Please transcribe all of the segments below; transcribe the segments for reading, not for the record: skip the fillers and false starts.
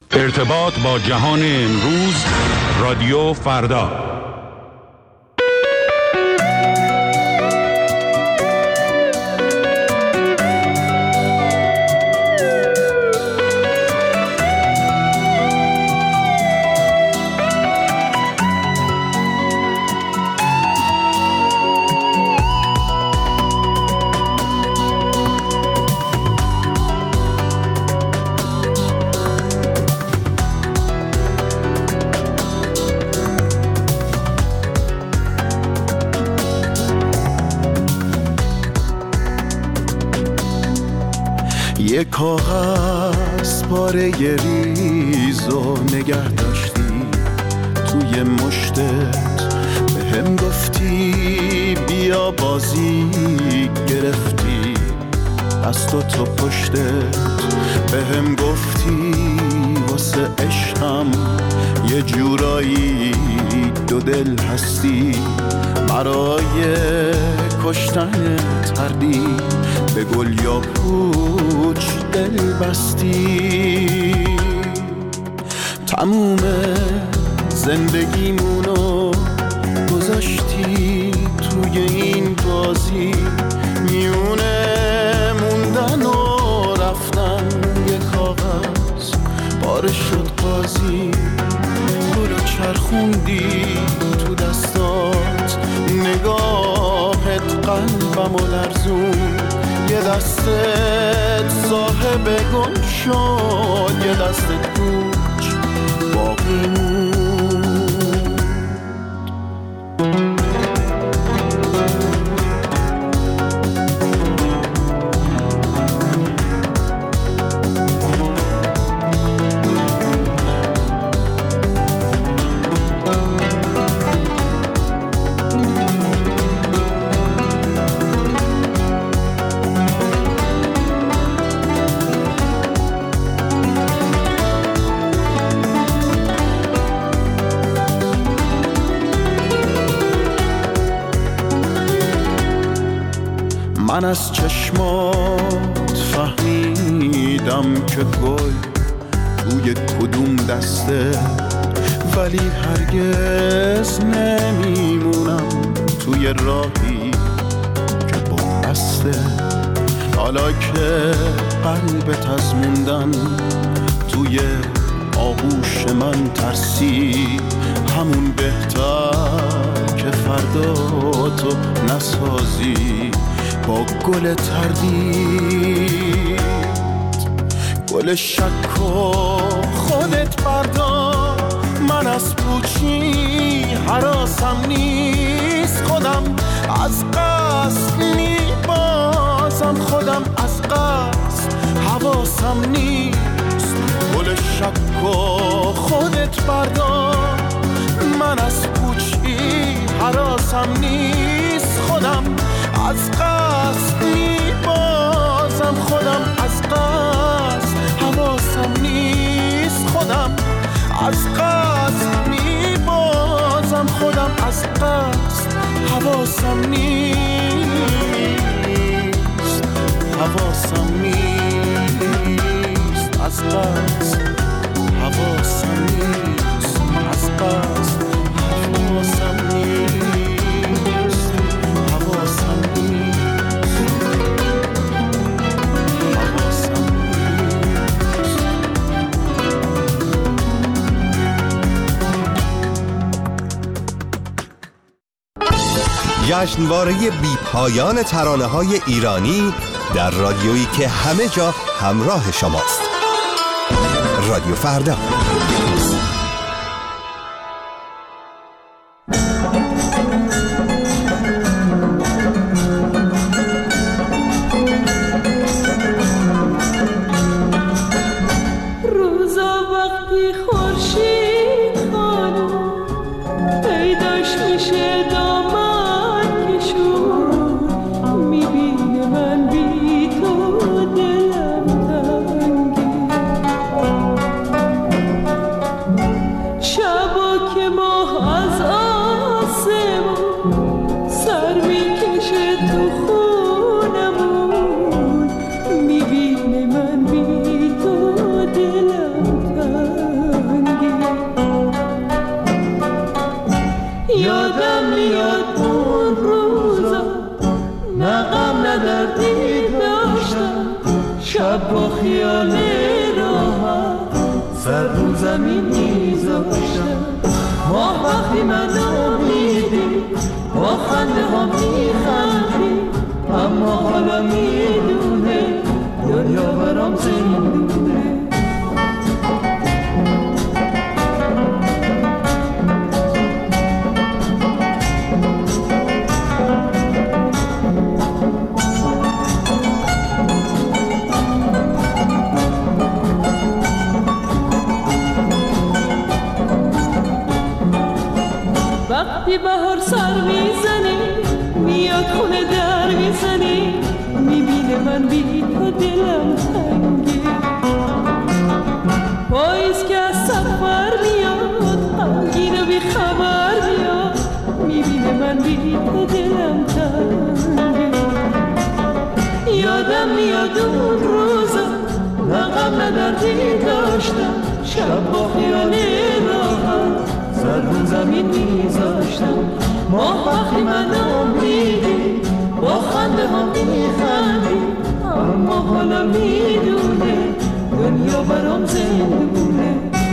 ارتباط با جهان امروز، رادیو فردا. یه کاغذ پاره ریزو نگه داشتی توی مشتت، به هم گفتی بیا بازی گرفتی دست و تو پشتت، به هم گفتی واسه عشقم یه جورایی دو دل هستی، برای کشتن تردی به گل یا پوچ دل بستی. تموم زندگیمونو گذاشتی توی این بازی، میونه موندن و رفتن، یه کاغذ پاره شد قاضی، گلو چرخوندی تو دستات، نگاهت قلبمو لرزون، یه دستت صاحب گل شد، یه دستت کوچ باقی موند. من از چشمات فهمیدم که گل توی کدوم دسته، ولی هرگز نمیمونم توی راهی که بسته. حالا که قلبت از موندن توی آغوش من ترسی، همون بهتر که فردا تو نسازی با گل تردید. گل شک و خودت بردار، من از پوچی هراسم نیست، خودم از قصد میبازم، خودم از قصد حواسم نیست. گل شک و خودت بردار، من از پوچی هراسم نیست، خودم از قصد میبازم، خودم از قصد حواسم نیست، خودم از قصد میبازم، خودم از قصد حواسم نیست، حواسم نیست، از قصد حواسم نیست، از قصد حواسم نیست، حواسم نیست، حواسم نیست. جشنواره بی پایان ترانه‌های ایرانی در رادیویی که همه جا همراه شماست. رادیو فردا. زمین میذاشتم. ماه وقتی منو میدی با خنده ها میخندی، اما حالا میدونه دنیا برام زندونه. وقتی بهار سر میزنی میاد خونه در میزنی، میبینه من بی تو دلم تنگی. پاییز که از سفر میاد غمگین و بی خبر میاد، میبینه من بی تو دلم تنگی. یادم میاد اون روزا نه غم نه دردی داشتم، شب با خیال راحت سر رو زمین میذاشتم. ماه وقتی منو میدی با خنده ها میخندی، اما حالا میدونه دنیا برام زندونه.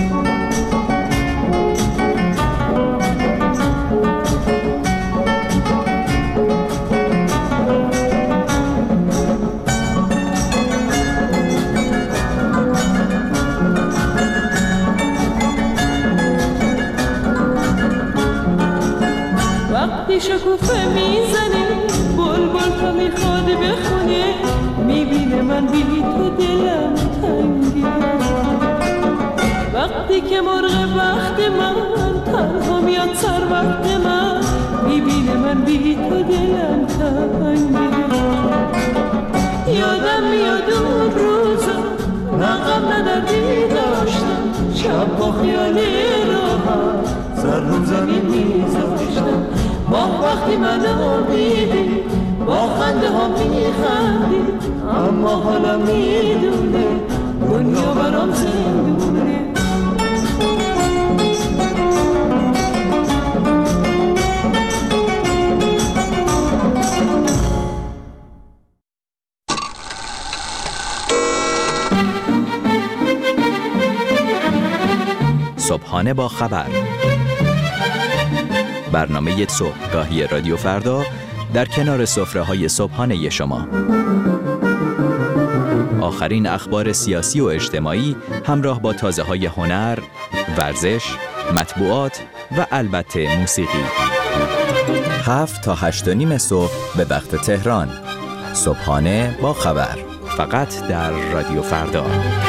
وقتی شکوفه میزنی بلبل تو میخواد بخونه، میبینه من بی تو دلم تنگی. وقتی که مرغ وقت من تنها میاد سر وقت من، میبینه من بی تو دلم تنگی. یادم میاد اون روزا نه غم نه دردی داشتم، شب با خیال راحت سر رو زمین میذاشتم. ماه وقتی منو میدی با خنده ها میخندی، اما حالا میدونه دنیا برام زندونه. صبحانه با خبر، برنامه صبحگاهی رادیو فردا در کنار سفره‌های صبحانه شما. آخرین اخبار سیاسی و اجتماعی همراه با تازه‌های هنر، ورزش، مطبوعات و البته موسیقی. 7 تا 8:30 صبح به وقت تهران. صبحانه با خبر، فقط در رادیو فردا.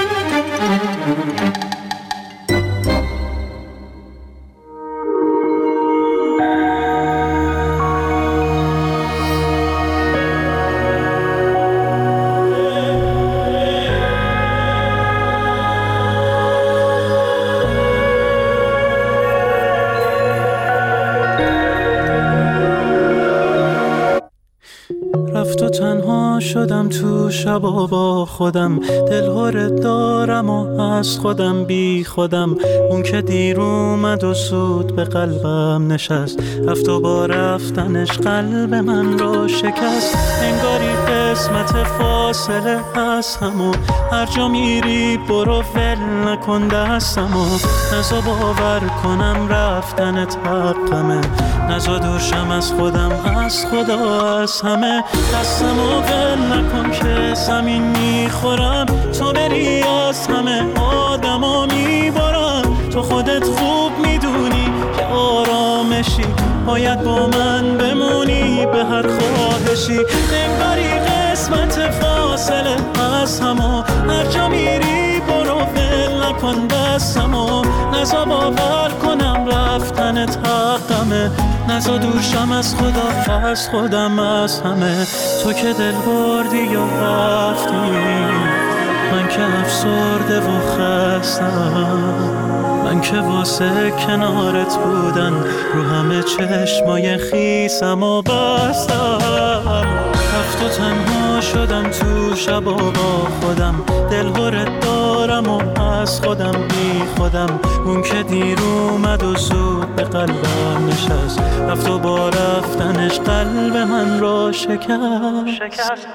رفت و تنها شدم تو شبا با خودم، دلهوره دارم و از خودم بی خودم. اون که دیر اومد و زود به قلبم نشست، رفت و با رفتنش قلب من رو شکست. انگاری قسمت فاصله هست همو هر جا میری برو ول نکن دستمو. نزا باور کنم رفتنت حقمه، نزا دوشم از خودم از خدا از همه. دستمو ول نکن که زمین میخورم، تو بری از همه آدما میبارم. تو خودت خوب میدونی که آرامشی، باید با من بمونی به هر خواهشی. انگاری قسمت فاصله از همو هر جا میری برو ول نکن دستمو. نزا باور کنم رفتنت حقمه، نزا دوشم از خدا از خودم از همه. تو که دل بردی یا رفتی، من که افسرده و خستم. من که واسه کنارت بودن رو همه چشمای خیسم و بستم. رفت و تنها شدم تو شبا با خودم، دلهوره دارم و از خودم بی خودم. اون که دیر اومد و زود به قلبم نشست، رفت و با رفتنش قلب من رو شکست.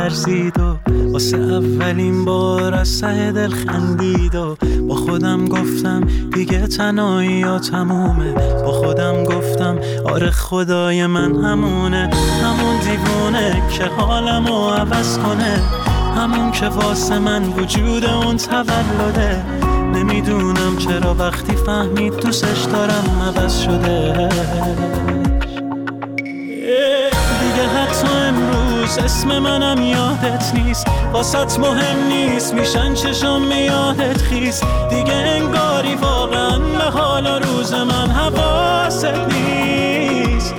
لرزید و واسه اولین بار از ته دل خندید و با خودم گفتم دیگه تنهایی ها تمومه. با خودم گفتم آره خدای من همونه، همون دیوونه که حالمو عوض کنه، همون که واسه من وجود اون تولده. نمیدونم چرا وقتی فهمید دوستش دارم عوض شده. دیگه حتی امروز اسم منم یادت نیست، واسط مهم نیست میشن چشم یادت خیست. دیگه انگاری واقعا به حال روز من حواست نیست،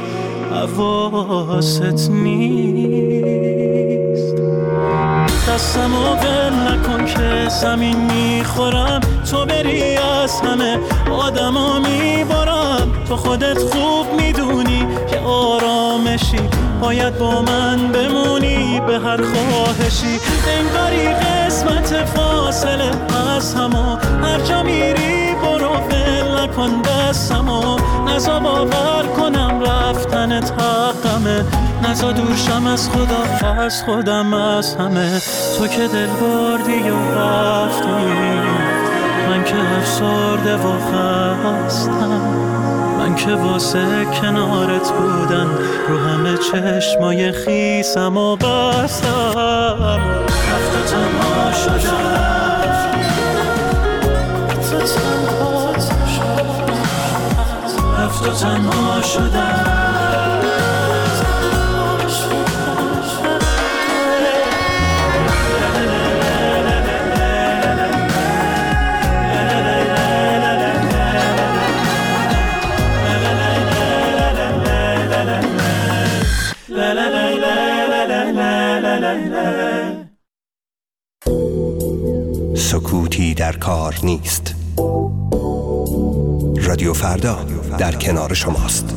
حواست نیست. دستمو ول نکن که زمین میخورم، تو بری از همه آدما میبارم. تو خودت خوب میدونی که آرامشی، باید با من بمونی به هر خواهشی. انگاری قسمت فاصله از همو، هر جا میری برو ول نکن دستمو. نزا باور کنم رفتنت حقمه، نزا دورشم از خدا از خودم از همه. تو که دل بردی و رفتی، من که افسرده و خستم، من که واسه کنارت بودن رو همه چشمای خیسم و بستم. رفت و تنها شدم، رفت و تنها شدم. سکوتی در کار نیست. رادیو فردا در کنار شماست.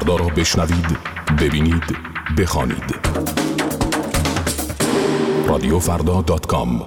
فردا را بشنوید، ببینید، بخوانید. رادیوفردا.com.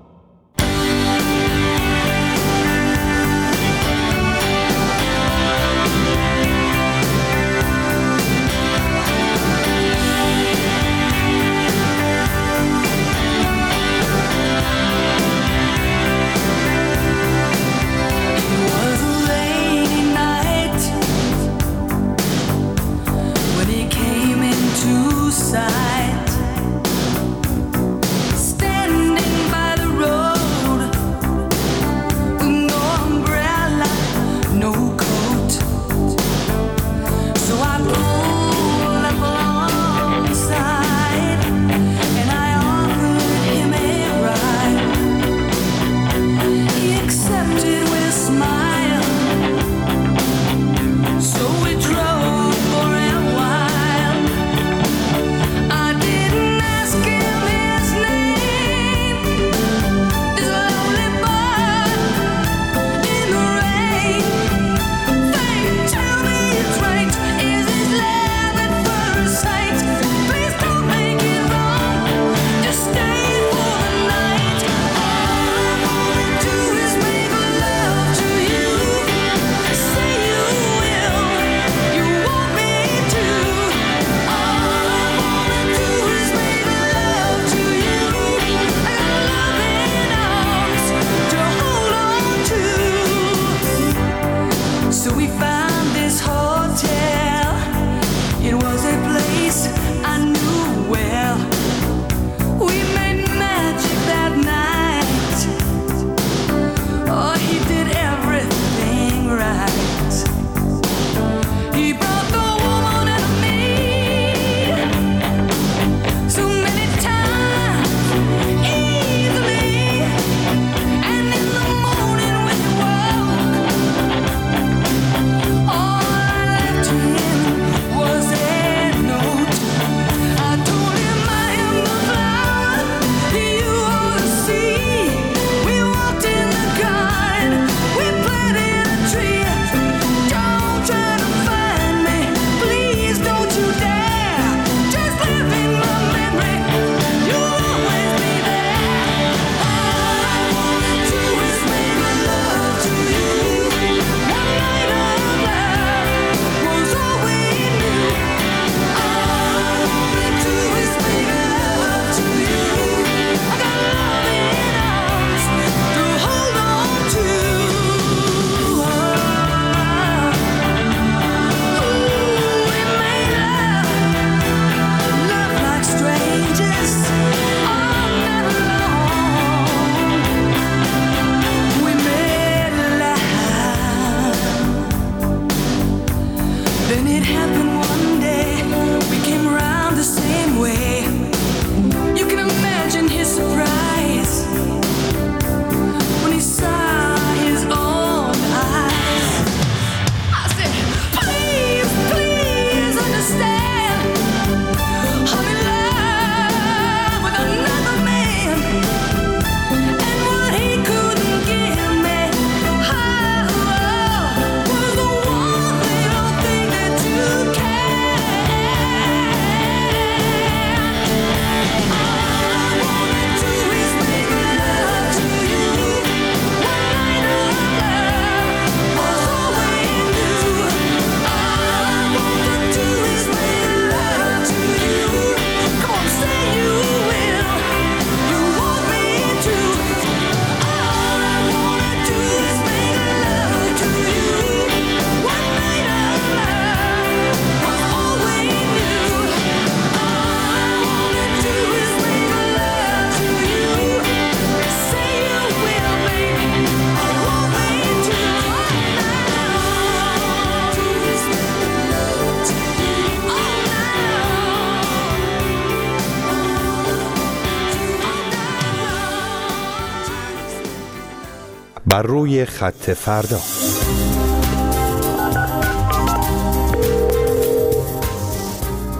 بر روی خط فردا. جناب آقای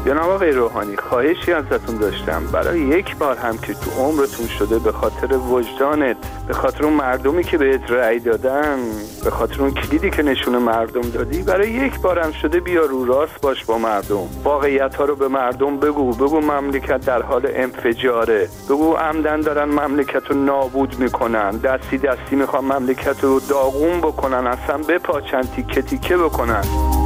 آقای روحانی خواهشی ازتون داشتم، برای یک بار هم که تو عمرتون شده به خاطر وجدانت، به خاطر اون مردمی که بهت رأی دادن، به خاطر اون کلیدی که نشون مردم دادی، برای یک بار هم شده بیا رو راست باش با مردم، واقعیت ها رو به مردم بگو مملکت در حال انفجاره، بگو عمدن دارن مملکت رو نابود میکنن، دستی میخوان مملکت رو داغون بکنن، اصلا بپاچن، تیکه تیکه بکنن.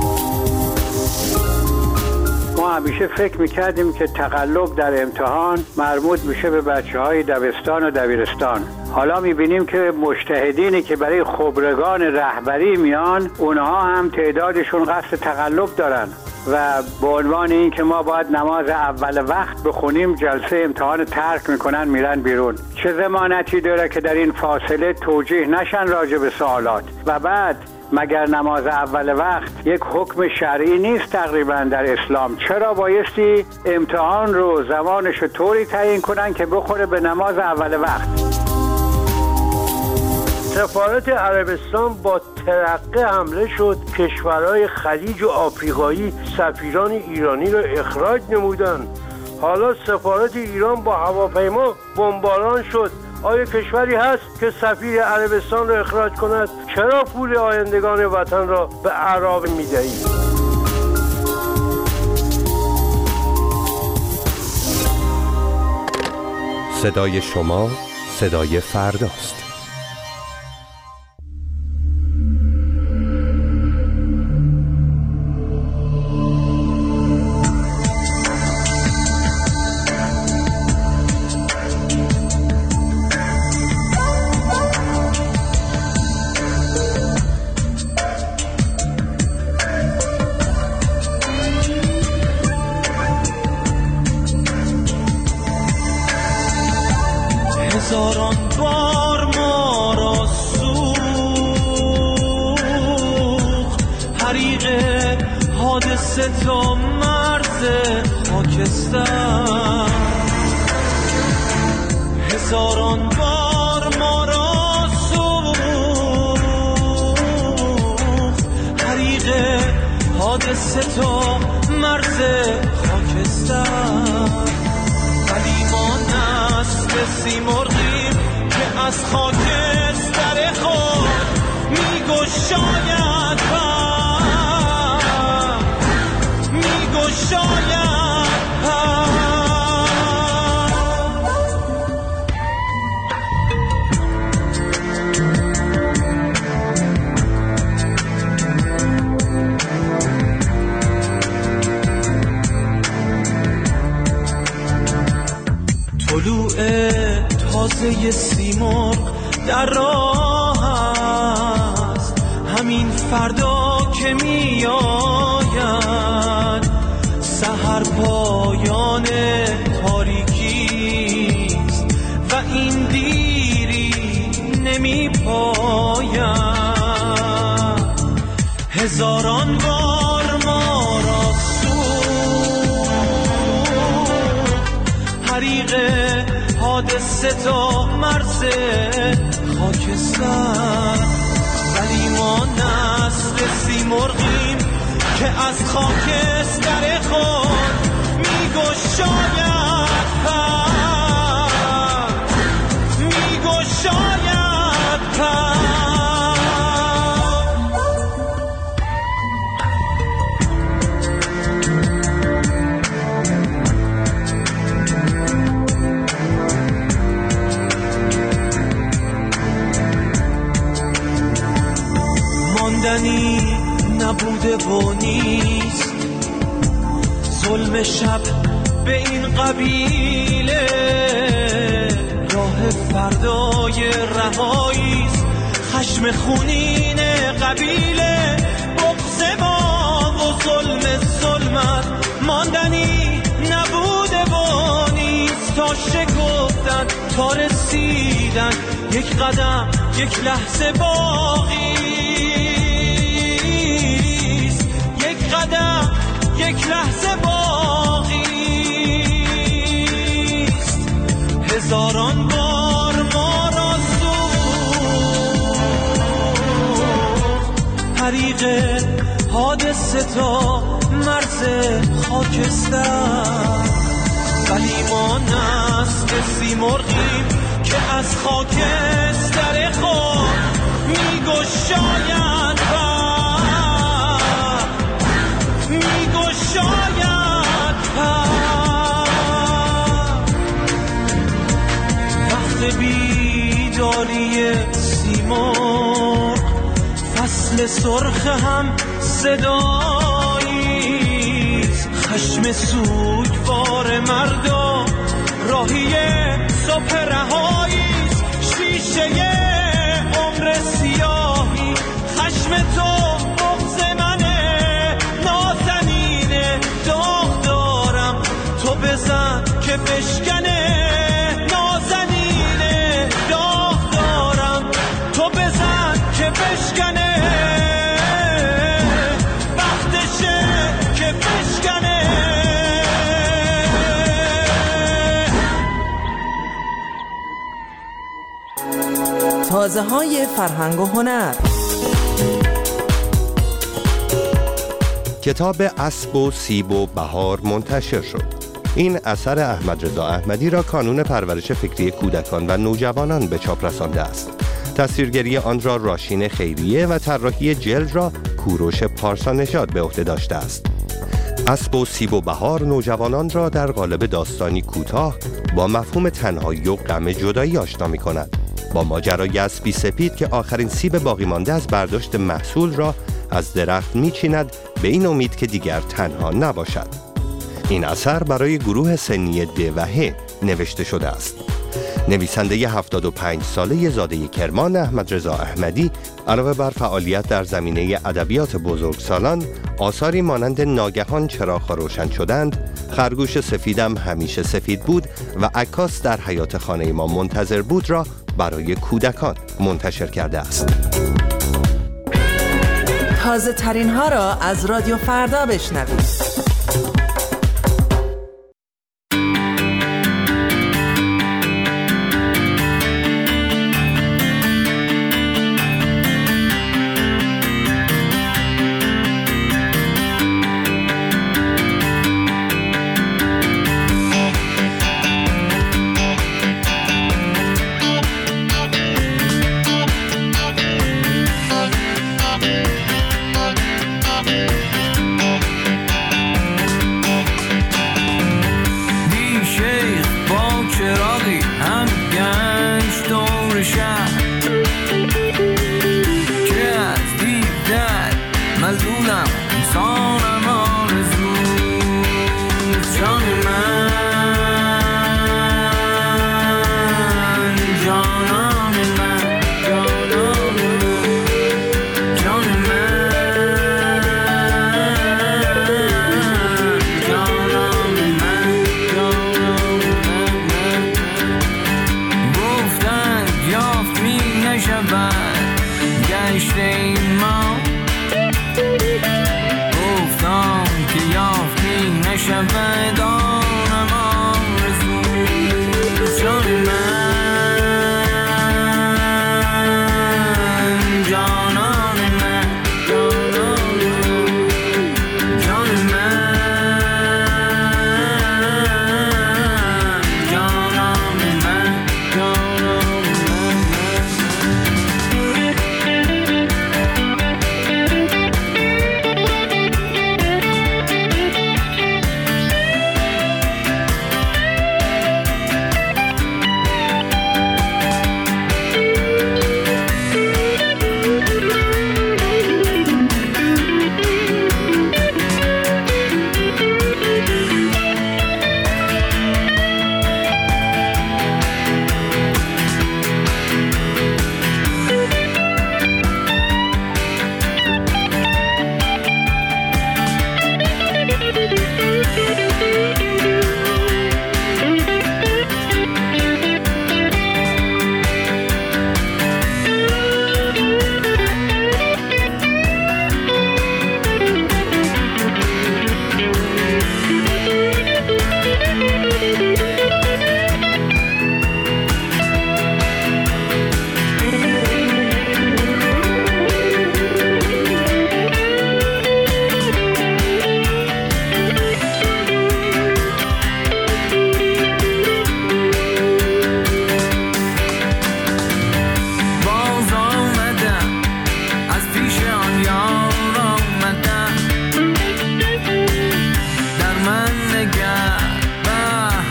ما همیشه فکر میکردیم که تقلب در امتحان مربوط میشه به بچه‌های دبستان و دبیرستان. حالا میبینیم که مجتهدینی که برای خبرگان رهبری میان، اونها هم تعدادشون قصد تقلب دارن و به عنوان این که ما باید نماز اول وقت بخونیم، جلسه امتحان ترک میکنن، میرن بیرون. چه ضمانتی داره که در این فاصله توجیه نشن راجع به سوالات؟ و بعد مگر نماز اول وقت یک حکم شرعی نیست تقریبا در اسلام؟ چرا بایستی امتحان رو زمانش رو طوری تعیین کنن که بخوره به نماز اول وقت؟ سفارت عربستان با ترقه حمله شد، کشورهای خلیج و آفریقایی سفیران ایرانی را اخراج نمودند. حالا سفارت ایران با هواپیما بمباران شد. آیا کشوری هست که سفیر عربستان را اخراج کند؟ چرا پول آیندگان وطن را به اعراب می‌دهید؟ صدای شما صدای فرداست. هزاران بار ما را سوخت حریق حادثه تا مرز خاکستر، هزاران بار ما را سوخت حریق حادثه تا مرز خاکستر، ولی ما نسل سیمرغیم که از خاکستر خود میگشاید پر، میگشاید پر. طلوع تازه سیمرغ در راه است، همین فردا که می آید، سحر پایان تاریکیست و این دیری نمی پاید. هزاران بار ما را حریق حادثه تا مرز خاکستر، ولی ما نسل سیمرغیم که از خاکستر خود میگشاید پر، میگشاید پر. ماندنی نبوده و نیست ظلم شب به این قبیله، راه فردای رهاییست خشم خونین قبیله، بغض ما و ظلمت ماندنی نبوده و نیست، تا شکفتن تا رسیدن یک قدم یک لحظه باقی، یک قدم یک لحظه باقی است. هزاران بار ما را سوخت حریق حادثه تا مرز خاکستر، ولی ما نسل سیمرغیم که از خاکستر خود میگشاید وقت بیداری سیمرغ، فصل سرخ هم صداییست، خشم سوگوار مردم راهی صبح رهاییست، شیشه عمر سیاهی خشم تو بغض منه، نازنینه داغ دارم تو بزن که بشکنه، نازنینه داغ دارم تو بزن که بشکنه، وقتشه که بشکنه. تازه های فرهنگ و هنر. کتاب اسب و سیب و بهار منتشر شد. این اثر احمد رضا احمدی را کانون پرورش فکری کودکان و نوجوانان به چاپ رسانده است. تصویرگری آن را راشین خیریه و طراحی جلد را کوروش پارسا نژاد به عهده داشته است. اسب و سیب و بهار نوجوانان را در قالب داستانی کوتاه با مفهوم تنهایی و غم جدایی آشنا می‌کند. با ماجرای اسبی سپید که آخرین سیب باقی مانده از برداشت محصول را از درخت می‌چیند به این امید که دیگر تنها نباشد. این اثر برای گروه سنی د و ه نوشته شده است. نویسنده 75 ساله زاده کرمان احمد رضا احمدی علاوه بر فعالیت در زمینه ادبیات بزرگسالان، آثاری مانند ناگهان چراغ‌ها روشن شدند، خرگوش سفیدم همیشه سفید بود و عکاس در حیات خانه ما منتظر بود را برای کودکان منتشر کرده است. تازه ترین ها را از رادیو فردا بشنوید.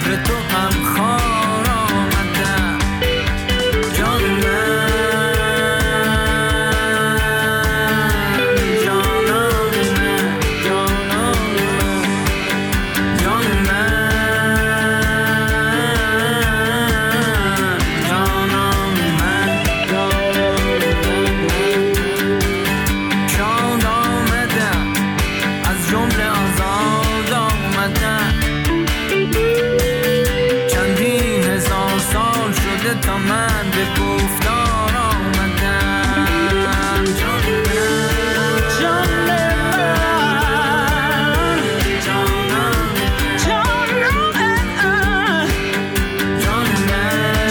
به تو هم خار آمدم جان من جانان من جانان من جان من جانان من شاد آمدم از جمله آزاد آمدم چندین هزار سال شده تا من به گفتار آمدم جان من جان من جانان جان من جان من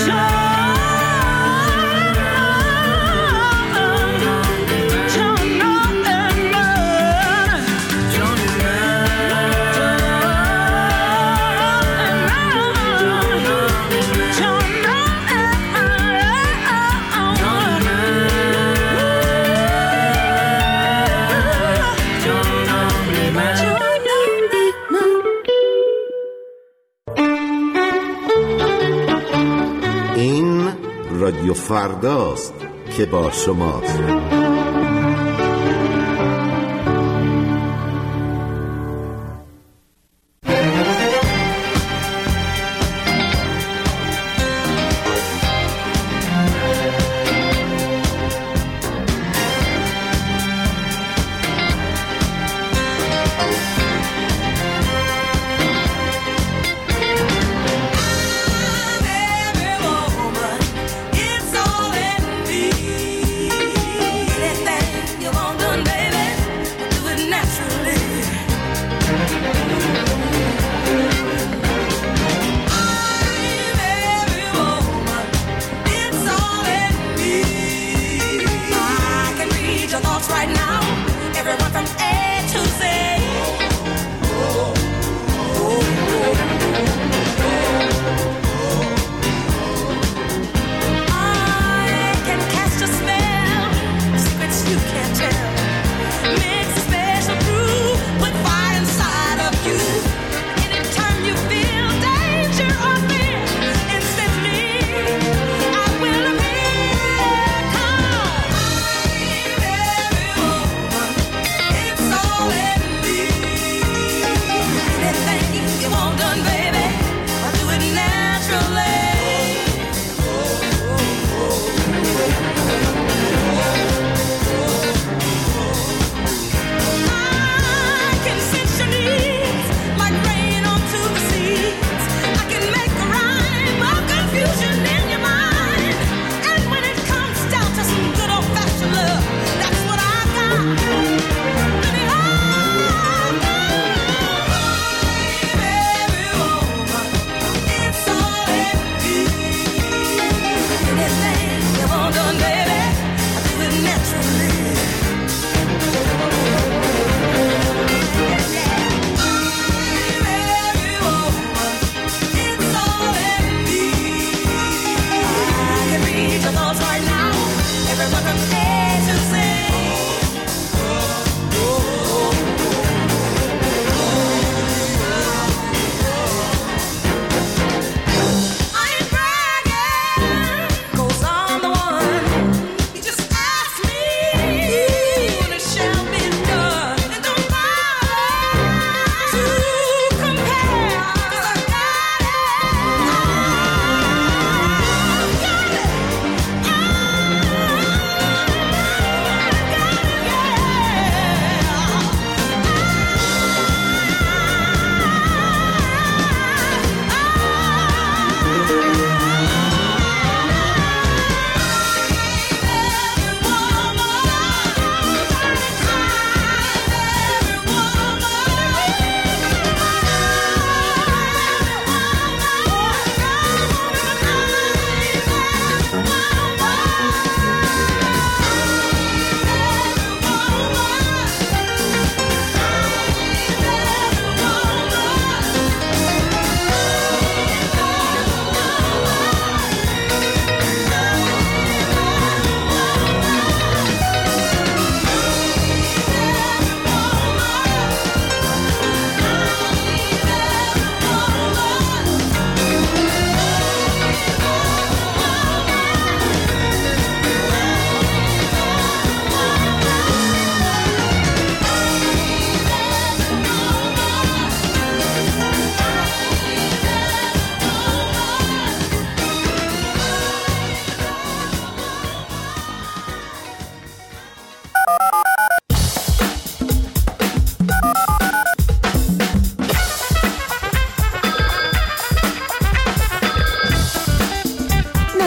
این رادیو فرداست که با شماست.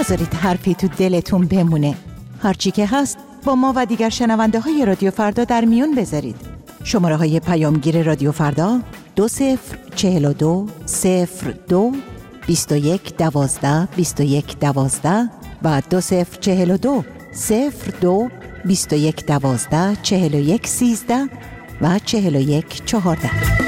نذارید حرفی تو دلتون بمونه. هرچی که هست با ما و دیگر شنونده های رادیو فردا در میون بذارید. شماره های پیامگیر رادیو فردا 2042 02 21 12 21 12 و 2042 02 21 12 41 13 و 41 14.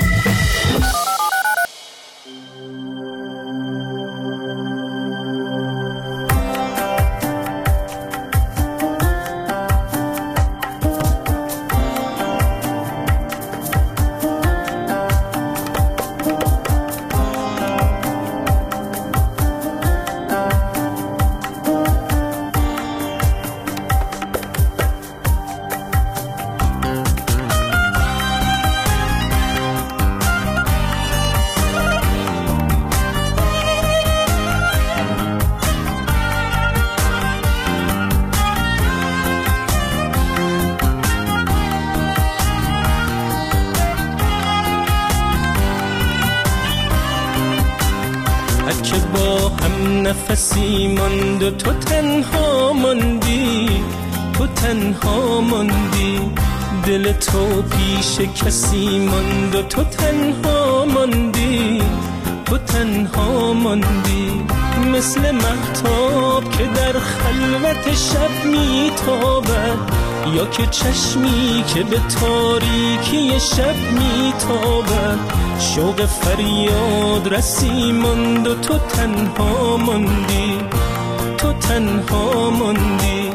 که با هم نفسی ماند و تو تنها ماندی، تو تنها ماندی، دل تو پیش کسی ماند و تو تنها ماندی، تو تنها ماندی، مثل مهتاب که در خلوت شب میتابد، یا که چشمی که به تاریکی شب میتابد، شوق فریاد رسی ماند و تو تنها ماندی، تو تنها ماندی.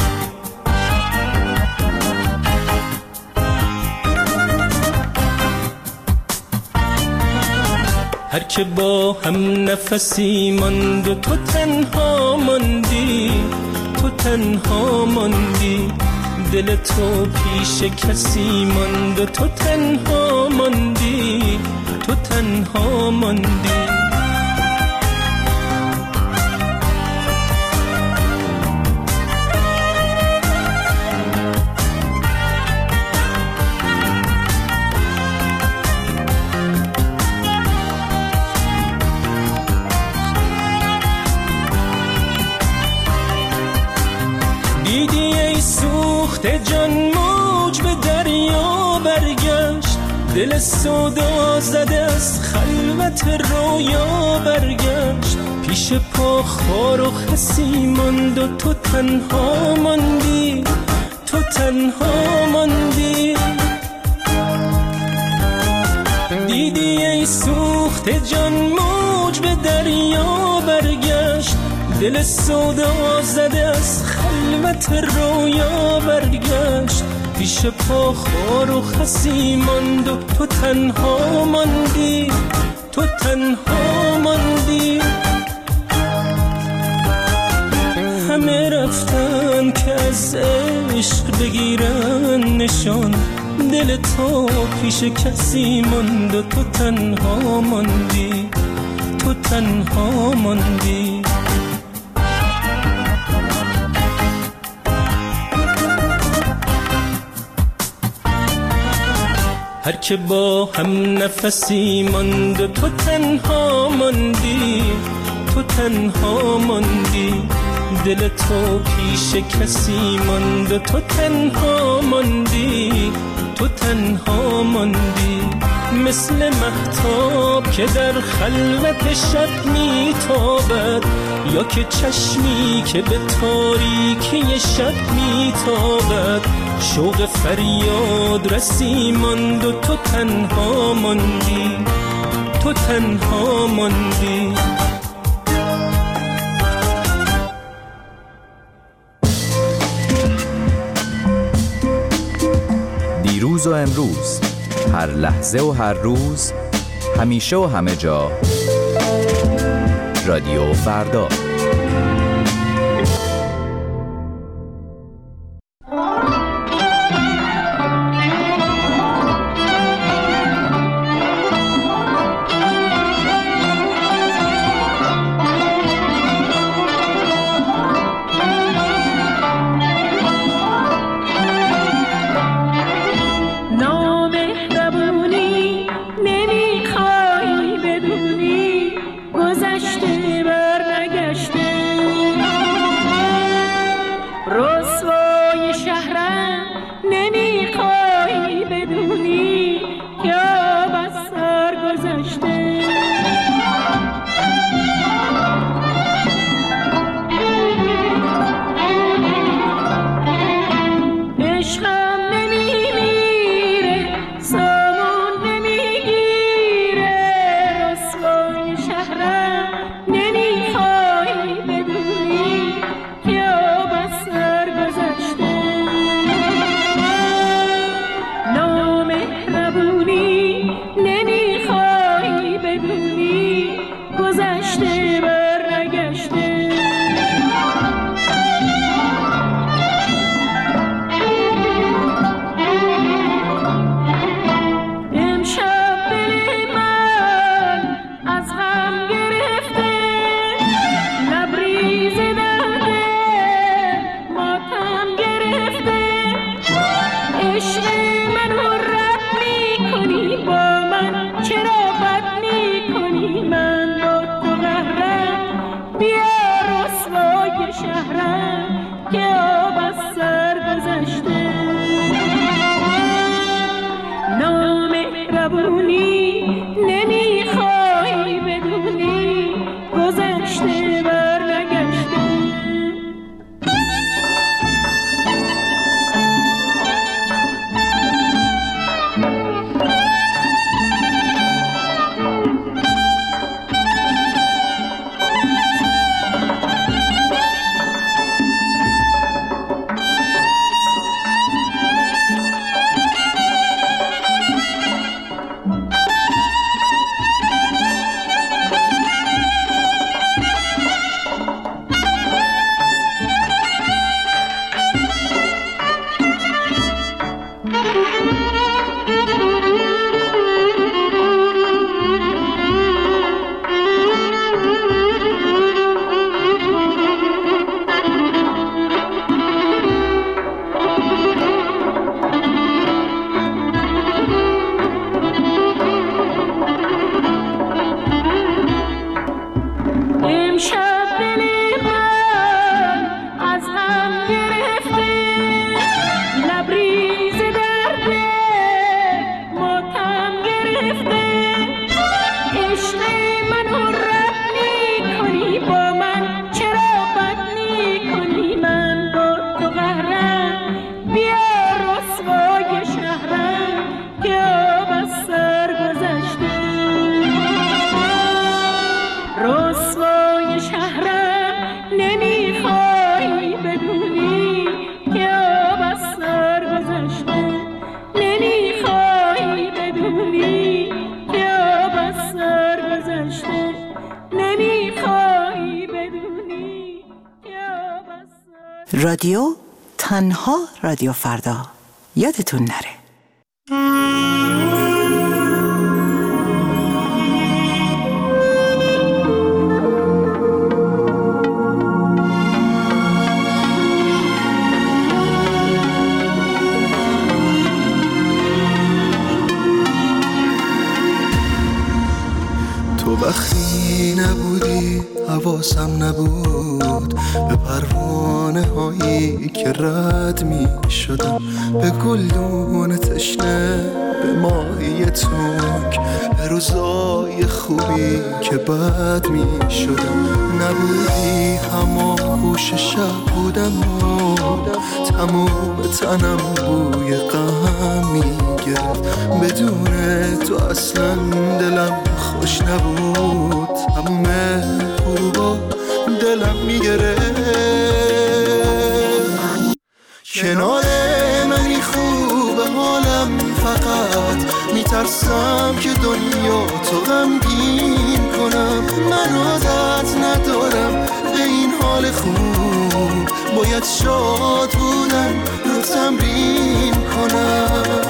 هر که با هم نفسی ماند و تو تنها ماندی، تو تنها ماندی، دل تو پیش کسی ماند و تو تنها ماندی، تو تنها ماندی. دیدی ای سوخته جان موج به دریا برگشت، دل سودا زده از خلوت رویا برگشت، پیش پا خار و خسی ماند و تو تنها ماندی، تو تنها ماندی. دیدی ای سوخته جان موج به دریا برگشت، دل سودا زده از خلوت رویا برگشت، پیش پا خار و خسی ماند و تو تنها ماندی، تو تنها ماندی. همه رفتن که از عشق بگیرن نشان، دل تو پیش کسی ماند و تو تنها ماندی، تو تنها ماندی. هر که با هم نفسی ماند و تو تنها ماندی، تو تنها ماندی، دل تو پیش کسی ماند و تو تنها ماندی، تو تنها ماندی، مثل مهتاب که در خلوت شب میتابد، یا که چشمی که به تاریکی شب میتابد، شوق فریاد رسی ماند و تو تنها ماندی، تو تنها ماندی. دیروز و امروز، هر لحظه و هر روز، همیشه و همه جا، رادیو فردا. گذشته بر نگشته رادیو تنها رادیو فردا، یادتون نره. تو وقتی نبودی حواسم نبود به پروانه هایی که رد می شدم، به گلدون تشنه، به ماهی تنگ، به روزای خوبی که بد می شدم. نبودی همان گوش شب بودم و تموم تنم بوی غم می گرفت. بدون تو اصلا دلم خوش نبود، تموم غروبا دلم میگرفت. کنار منی خوب حالم، فقط میترسم که دنیا تو غمگین کنم. من عادت ندارم به این حال خوب، باید شاد بودن رو تمرین کنم.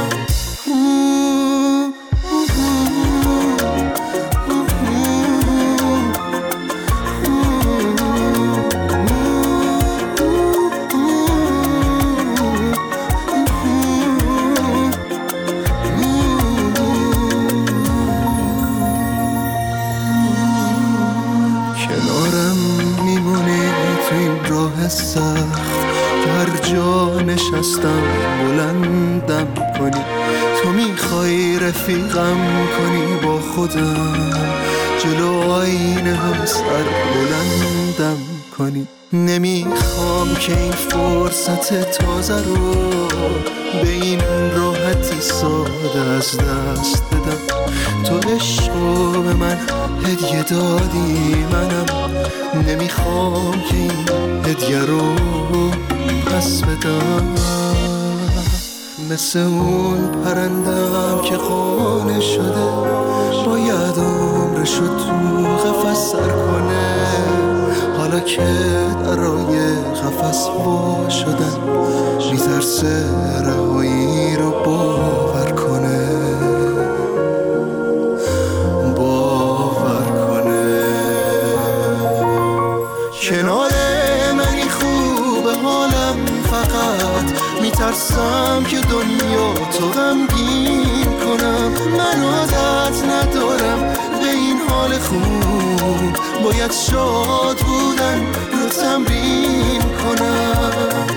هر جا نشستم بلندم کنی، تو میخوای رفیقم کنی با خودم، جلو آینه هم سر بلندم کنی. نمیخوام که این فرصت تازه رو به این راحتی ساده از دست بدم. تو عشقو به من هدیه دادی، منم نمیخوام که این هدیه رو پس بدم. مثل اون پرندم که قانع شده باید عمر نشد تو قفس سر کنه، حالا که درای قفس وا شدن میترسه رهایی رو باور کنه. کنار منی خوبه حالم، فقط میترسم که دنیا تو غمگین کنم. من عادت ندارم به این حال خوب، باید شاد بودن رو تمرین کنم.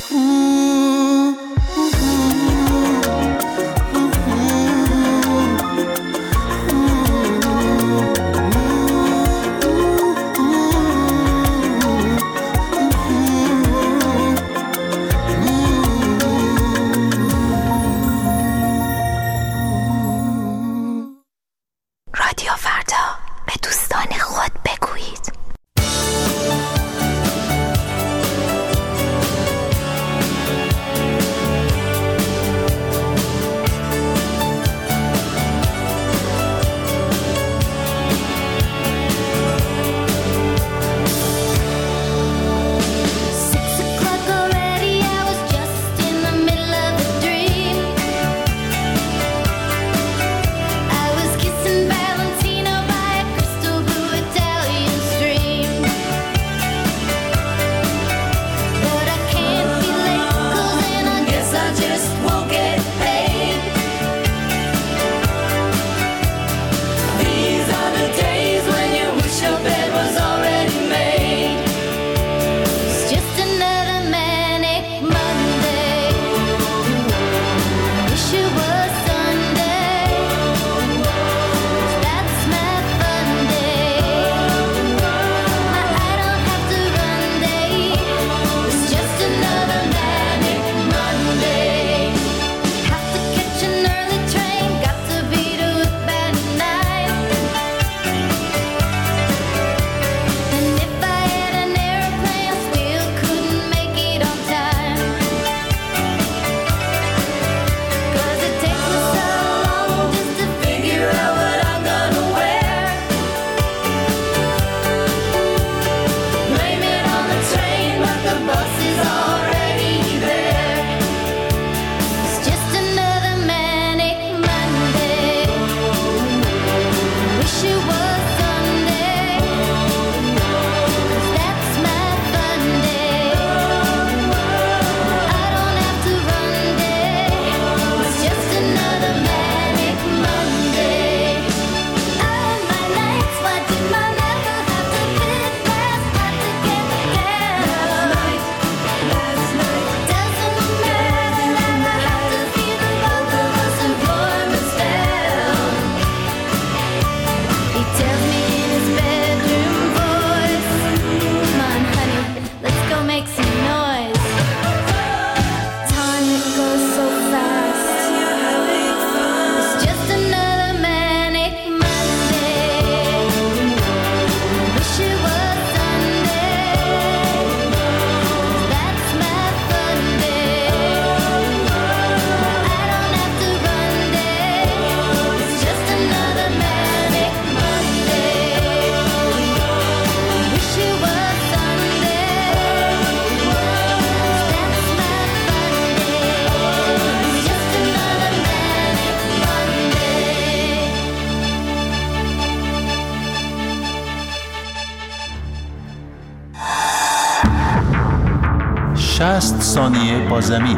ثانیه با زمین.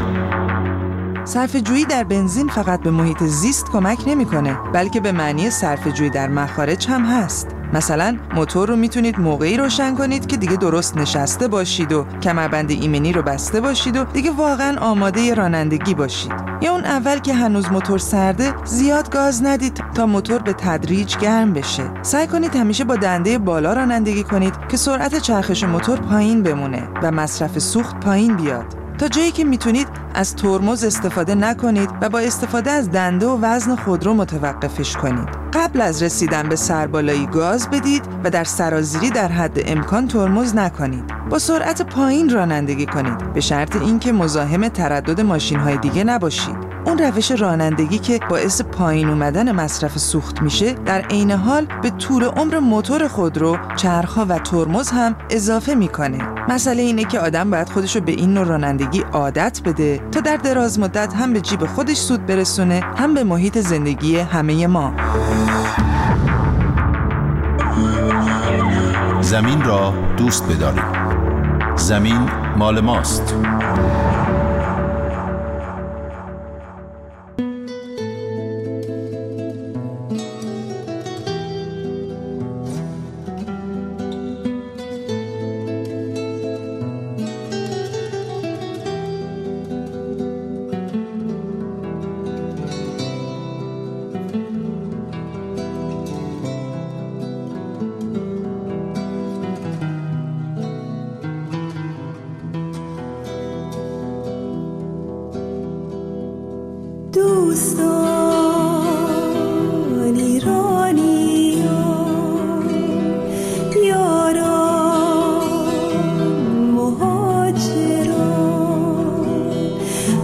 صرفه‌جویی در بنزین فقط به محیط زیست کمک نمی‌کنه، بلکه به معنی صرفه‌جویی در مخارج هم هست. مثلا موتور رو میتونید موقعی روشن کنید که دیگه درست نشسته باشید و کمربند ایمنی رو بسته باشید و دیگه واقعا آماده رانندگی باشید. یا اون اول که هنوز موتور سرده زیاد گاز ندید تا موتور به تدریج گرم بشه. سعی کنید همیشه با دنده بالا رانندگی کنید که سرعت چرخش موتور پایین بمونه و مصرف سوخت پایین بیاد. تا جایی که میتونید از ترمز استفاده نکنید و با استفاده از دنده و وزن خودرو متوقفش کنید. قبل از رسیدن به سربالایی گاز بدید و در سرازیری در حد امکان ترمز نکنید. با سرعت پایین رانندگی کنید به شرط اینکه مزاحم تردد ماشین‌های دیگه نباشید. اون روش رانندگی که باعث پایین اومدن مصرف سوخت میشه، در عین حال به طول عمر موتور خودرو، چرخ‌ها و ترمز هم اضافه میکنه. مسئله اینه که آدم باید خودشو به این نوع رانندگی عادت بده تا در دراز مدت هم به جیب خودش سود برسونه، هم به محیط زندگی همه ما. زمین را دوست بدارید. زمین مال ماست. دوستان ایرانیان، یاران مهاجران،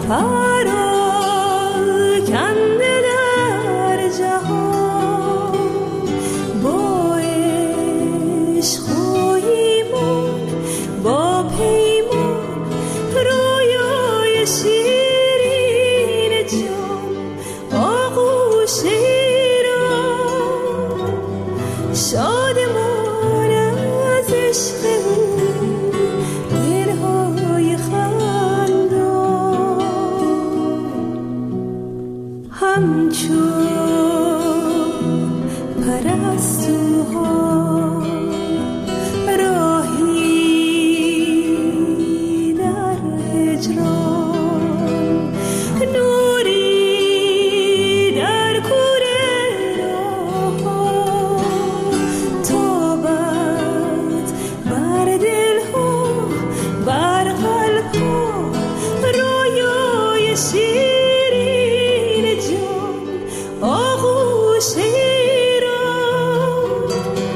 پراکنده در جهان، با عشق و ایمان، با پیمان، رویای شیرین جان، آغوش ایران، شادمان از عشق او، دلهای خندان، همچون پرستوها راهی در هجران، نوری در کوره راه‌ها، تابد بر دلها، بر قلبها، رویای شیرین جان، آغوش ایران،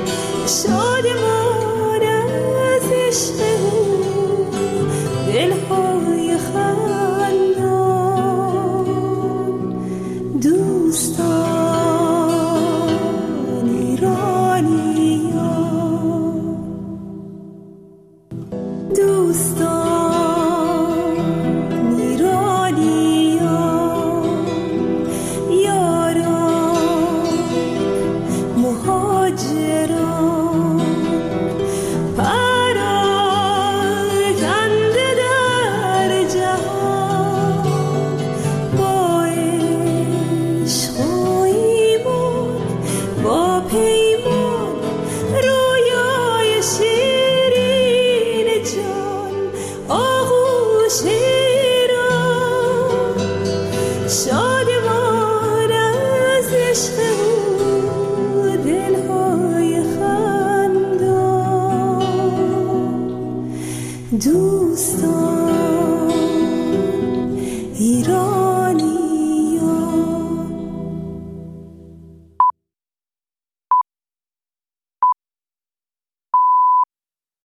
شادمان از عشق او، دلهای خندان، دوستان ایرانیان، دوستان ایرانیان، یاران مهاجران، پراکنده در جهان، با عشق و ایمان، با پیمان، رویای شیرین جان، آغوش ایران، شادمان از عشق او، دلهای خندان، دوستان